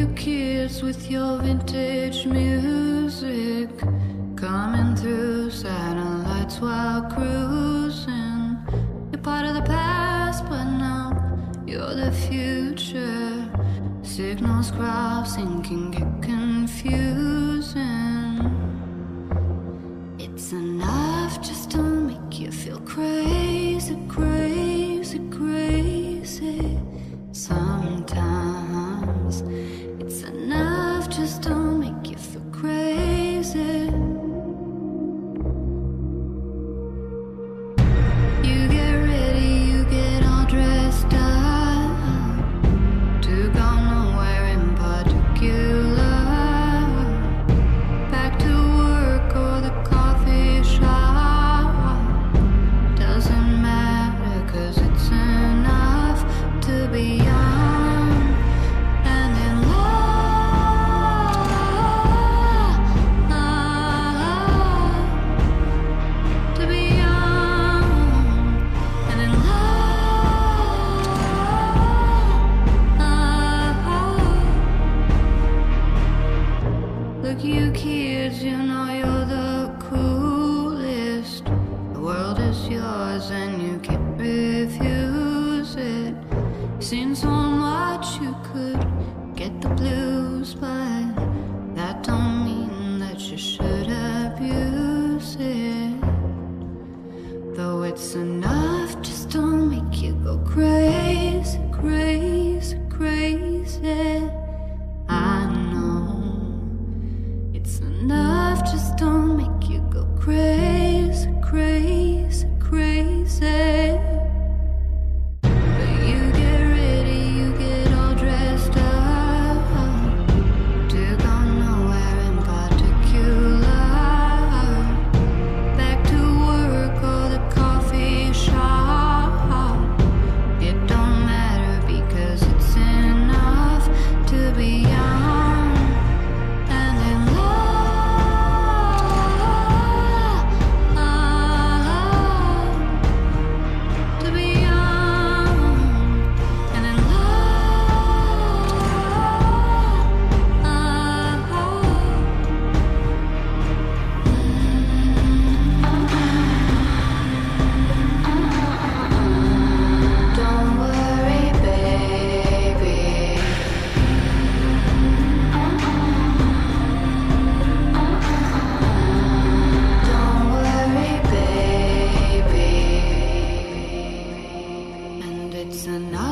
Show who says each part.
Speaker 1: kids with your vintage music, coming through satellites while cruising. You're part of the past, but now you're the future. Signals crossing can get confusing. It's enough just to make you feel crazy, crazy, crazy. Sometimes it's enough just to make you feel crazy. You get ready, you get all dressed up to go nowhere in particular. Back to work or the coffee shop, doesn't matter, 'cause it's enough to be young and in love, to be young and in love. Look, you kids, you know you're the coolest. The world is yours and you can't refuse it. Seen so much you could get the blues, but that don't mean that you should abuse it. Though it's enough just to make you go crazy, crazy, crazy. I know it's enough just to make you go crazy, crazy, crazy. But you get ready, you get all dressed up to go nowhere in particular. Back to work or the coffee shop, it don't matter, because it's enough to be young and in love, to be young and in love. Don't worry, baby. Don't worry, baby. And it's enough